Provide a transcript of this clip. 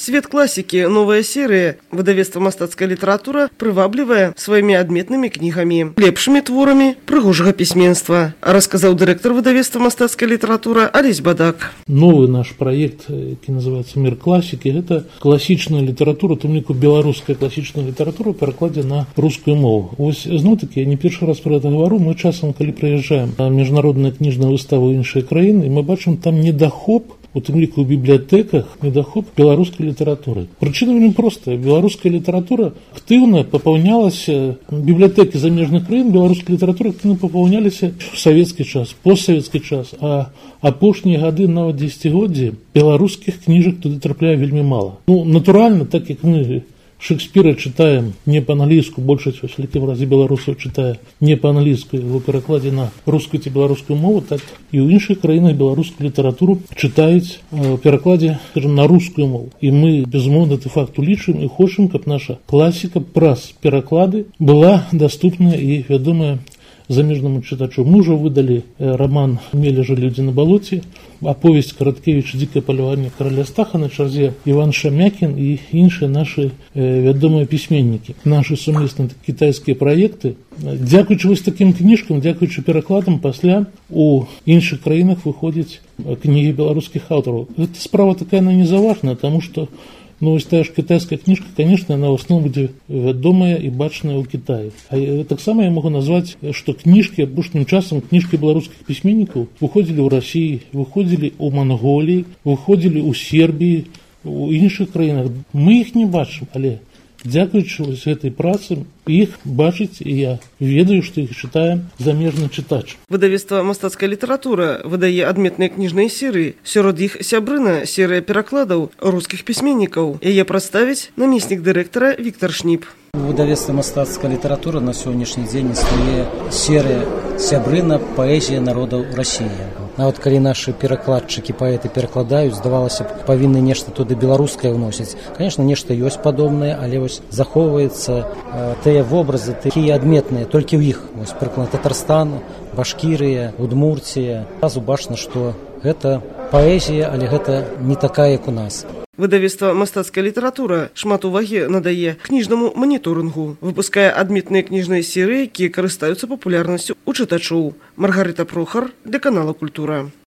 Свет классики, новая серия. Выдавецтва «Мастацкая литература» прываблівае сваімі адметнымі кнігамі, лепшымі творамі прыгожага пісьменства, рассказал директор выдавецтва «Мастацкая литература» Олесь Бадак. Новый наш проект, который называется «Мир классики», это классичная литература, тым ліку беларуская классичная литература в перакладзе на рускую мову. Вось зноў-таки, я не першы раз про это говорю, мы часам, калі прыязджаем на міжнародныя кніжныя выставы іншыя краіны, мы бачым там недахоп, у тым ліку ў бібліятэках, недахоп беларускай літаратуры. Прычына вельмі простая. Беларуская літаратура актыўна папаўнялася, бібліятэкі замежных краін беларускай літаратуры актыўна папаўняліся ў савецкі час, постсавецкі час, а апошнія гады, нават дзесяцігоддзі, беларускіх кніжак туды трапляе вельмі мала. Натуральна, так як мы Шекспира читаем не по-английски, большасць вялікім разе беларусаў читае не по-английски, в перакладзе на рускую ці беларускую мову, так і ў іншых краінах беларускую літаратуру чытаюць в перакладзе, скажем, на рускую мову. І мы, безумоўна, гэты факт улічваем і хочам, каб наша класіка праз пераклады была доступная і вядомая замежному читачу. Мы уже выдали роман «Мележа люди на болоте», оповесть Короткевича «Дикое полювання короля Стаха», на чарзе Иван Шамякин и іншыя наши вядомыя письменники. Наши сумесные китайские проекты. Дзякуючы вось таким книжкам, дзякуючы перакладам, пасля у іншых краінах выходзяць книги беларускіх аўтараў. Эта справа такая, она не заважная, потому что вось тая ж китайская книжка, конечно, она в основном будет вядомая и бачная у Китае. А так само я могу назвать, что книжки, апошнім часам книжки белорусских письменников выходили в России, выходили у Монголии, выходили у Сербии, у іншых краінах. Мы их не бачым, але дзякуючы вось гэтай працы іх бачыць, і я ведаю, што іх чытае замежны чытач. Выдавецтва «Мастацкая литература» выдае адметныя кніжныя серыі. Сярод іх сябрына серыя перакладаў рускіх пісьменнікаў. Яе прадставіць намеснік дырэктара Віктор Шніп. Выдавецтва «Мастацкая литература» на сённяшні дзень існуе серыя «Сябрына. Паэзія народаў России». Нават калі нашы перакладчыкі, паэты перакладаюць, здавалася б, павінны нешта туды беларускае ўносіць. Конечно, нешта ёсць падобнае, але вось захоўваецца тыя вобразы, такія адметныя, толькі ў іх. Вось прыклад Татарстан, Башкірыя, Удмуртія. Зразу бачна, што гэта паэзія, але гэта не такая, як у нас. Выдавецтва «Мастацкая литература» шмат увагі надае кніжнаму маніторынгу, выпускае адметныя кніжныя серыі, якія карыстаюцца папулярнасцю у чытачоў. Маргарыта Прохар для канала «Культура».